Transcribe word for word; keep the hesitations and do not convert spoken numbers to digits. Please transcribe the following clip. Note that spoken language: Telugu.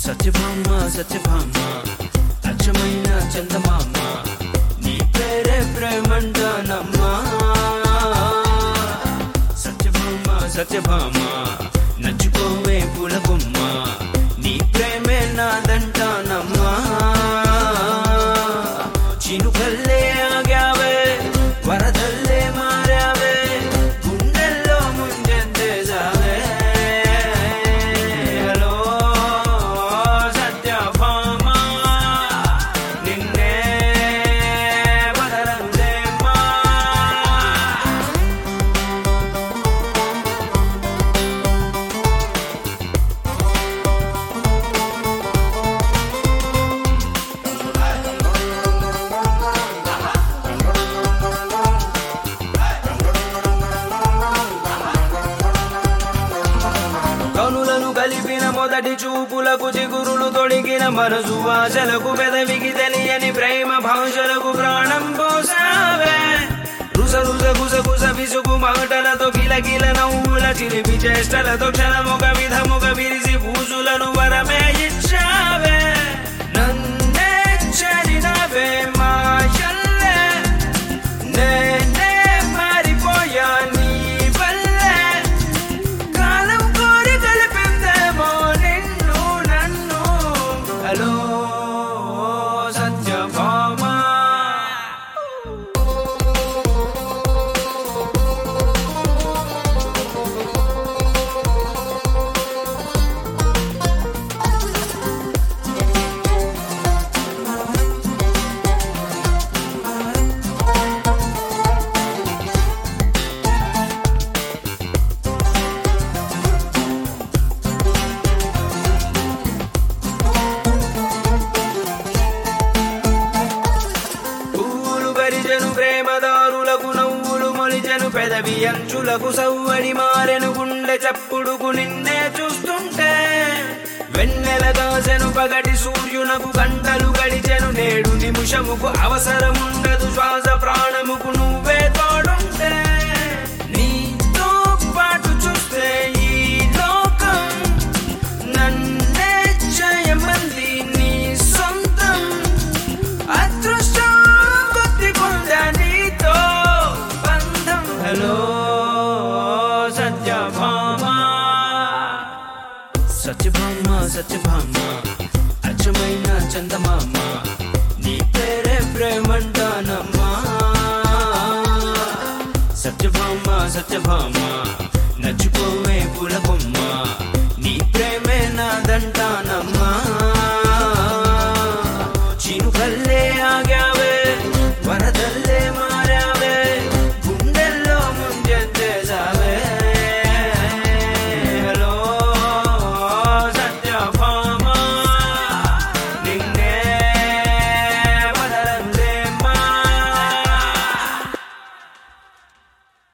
సత్యభామ సత్యభామ అచ్చమైన చందమామ నీ పేరే ప్రేమంటానమ్మా సత్యభామ సత్యభామ నచ్చుకోవే పూలకొమ్మ నీ ప్రేమే నాదంటానమ్మా చినుకల్లే ఆగావే వరదల్లే మారావే గుండెల్లో ముంచెత్తేసావే హలో సత్యభామ నిన్నే వదలనులేమ్మా కనులను కలిపిన మొదటి చూపులకు చిగురులు తొడిగిన మనసు ఆశలకు పెదవికి తెలియని ప్రేమ భాషలకు ప్రాణం పోసావే రుస రుస గుస గుస విసుగు మాటలతో కిలకిల నవ్వుల చిలిపి చేష్టలతో క్షణమొక విధముగ విరిసి పూజులను వరమే ఇచ్చావే నన్నే చరినవే మాయల్లే నేనే మారిపోయా నీ వల్లే కాలం కోరి కలిపిందేమో నిన్ను నన్ను హలో సత్యభామ పూలు పరిచెను ప్రేమదారులకు నవ్వులు మొలిచెను పెదవి అంచులకు సవ్వడి మారెను గుండె చప్పుడుకు నిన్నే చూస్తుంటే వెన్నెల దాసెను పగటి సూర్యునకు గంటలు గడిచెను నేడు నిమిషముకు అవసరముండదు శ్వాస ప్రాణముకు నువ్వే తోడుంటే నీతో పాటు చూస్తే ఈ లోకం నన్నే చేయమంది నీ సొంతం అదృష్టం గుర్తికుందా నీతో బంధం హలో సత్యభామ సత్యభామ సత్యభామ అచ్చమైన చందమామ నీ పేరే ప్రేమంటానమ్మా సత్యభామ సత్యభామ నచ్చుకోవే పూలకొమ్మ నీ ప్రేమే నాదంటానమ్మా